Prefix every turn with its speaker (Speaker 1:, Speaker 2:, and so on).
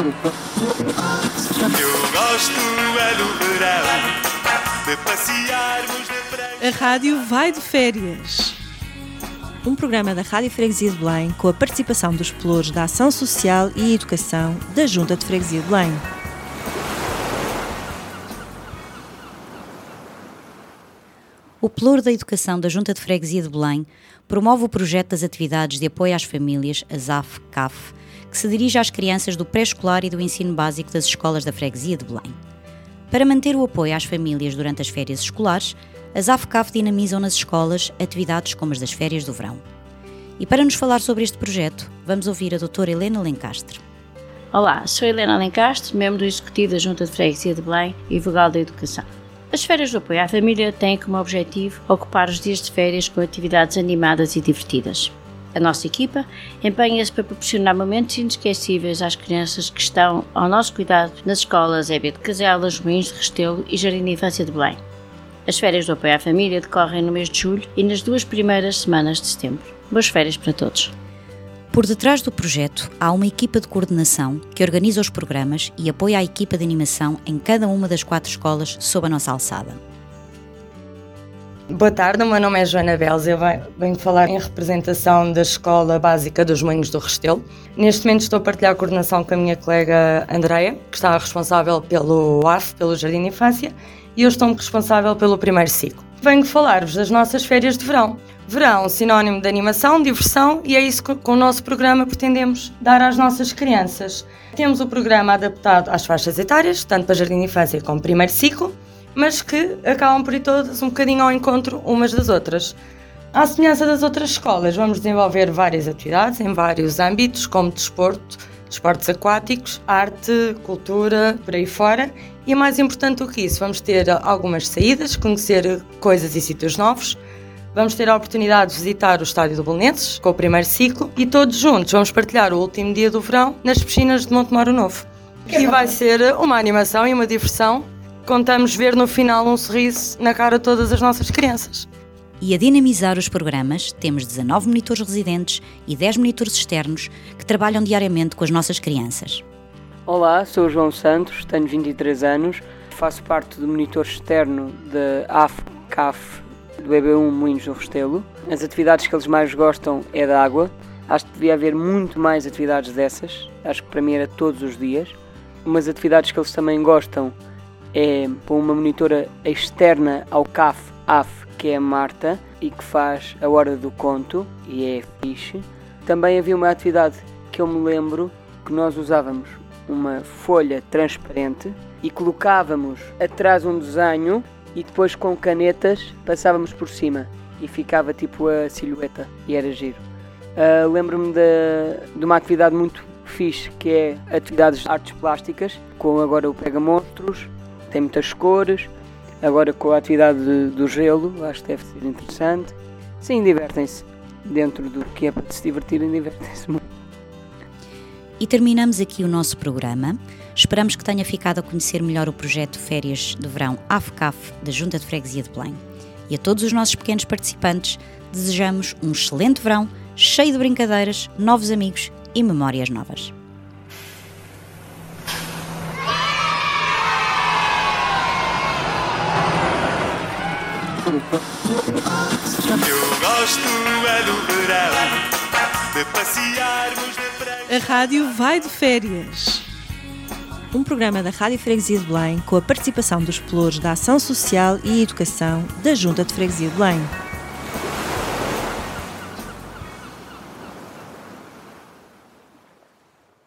Speaker 1: Eu gosto é do verão, de passearmos de praia.
Speaker 2: A rádio vai de férias. Um programa da Rádio Freguesia de Belém com a participação dos pelouros da Ação Social e Educação da Junta de Freguesia de Belém.
Speaker 3: O Pelouro da Educação da Junta de Freguesia de Belém promove o projeto das atividades de apoio às famílias, as AF-CAF, que se dirige às crianças do pré-escolar e do ensino básico das escolas da Freguesia de Belém. Para manter o apoio às famílias durante as férias escolares, as AF-CAF dinamizam nas escolas atividades como as das férias do verão. E para nos falar sobre este projeto, vamos ouvir a doutora Helena Lencastre.
Speaker 4: Olá, sou Helena Lencastre, membro do Executivo da Junta de Freguesia de Belém e vogal da Educação. As férias do apoio à família têm como objetivo ocupar os dias de férias com atividades animadas e divertidas. A nossa equipa empenha-se para proporcionar momentos inesquecíveis às crianças que estão ao nosso cuidado nas escolas EB de Caselas, Moinhos de Restelo e Jardim de Infância de Belém. As férias do apoio à família decorrem no mês de julho e nas 2 primeiras semanas de setembro. Boas férias para todos!
Speaker 3: Por detrás do projeto, há uma equipa de coordenação que organiza os programas e apoia a equipa de animação em cada uma das 4 escolas sob a nossa alçada.
Speaker 5: Boa tarde, o meu nome é Joana Beles, eu venho falar em representação da Escola Básica dos Moinhos do Restelo. Neste momento estou a partilhar a coordenação com a minha colega Andreia, que está responsável pelo AF, pelo Jardim de Infância, e eu estou responsável pelo primeiro ciclo. Venho falar-vos das nossas férias de verão. Verão, sinónimo de animação, diversão, e é isso que com o nosso programa pretendemos dar às nossas crianças. Temos o programa adaptado às faixas etárias, tanto para Jardim de Infância como primeiro ciclo, mas que acabam por ir todas um bocadinho ao encontro umas das outras. À semelhança das outras escolas, vamos desenvolver várias atividades em vários âmbitos, como desporto, esportes aquáticos, arte, cultura, por aí fora. E mais importante do que isso, vamos ter algumas saídas, conhecer coisas e sítios novos. Vamos ter a oportunidade de visitar o Estádio do Belenenses, com o primeiro ciclo, e todos juntos vamos partilhar o último dia do verão nas piscinas de Montemoro Novo. E vai ser uma animação e uma diversão. Contamos ver no final um sorriso na cara de todas as nossas crianças.
Speaker 3: E a dinamizar os programas, temos 19 monitores residentes e 10 monitores externos que trabalham diariamente com as nossas crianças.
Speaker 6: Olá, sou o João Santos, tenho 23 anos, faço parte do monitor externo da AF-CAF do EB1 Moinhos do Restelo. As atividades que eles mais gostam é da água. Acho que devia haver muito mais atividades dessas, acho que para mim era todos os dias. Umas atividades que eles também gostam é para uma monitora externa ao CAF-AF, que é a Marta, e que faz a hora do conto, e é fixe. Também havia uma atividade que eu me lembro que nós usávamos uma folha transparente e colocávamos atrás um desenho e depois com canetas passávamos por cima e ficava tipo a silhueta e era giro. Lembro-me de uma atividade muito fixe que é atividades de artes plásticas, com agora o Pega Monstros, tem muitas cores, agora com a atividade do gelo, acho que deve ser interessante. Sim, divertem-se, dentro do que é para se divertirem, divertem-se muito.
Speaker 3: E terminamos aqui o nosso programa. Esperamos que tenha ficado a conhecer melhor o projeto Férias de Verão AF-CAF da Junta de Freguesia de Belém. E a todos os nossos pequenos participantes, desejamos um excelente verão, cheio de brincadeiras, novos amigos e memórias novas.
Speaker 1: Eu gosto é do verão, de passearmos de praia.
Speaker 2: A rádio vai de férias. Um programa da Rádio Freguesia de Belém com a participação dos pelouros da Ação Social e Educação da Junta de Freguesia de Belém.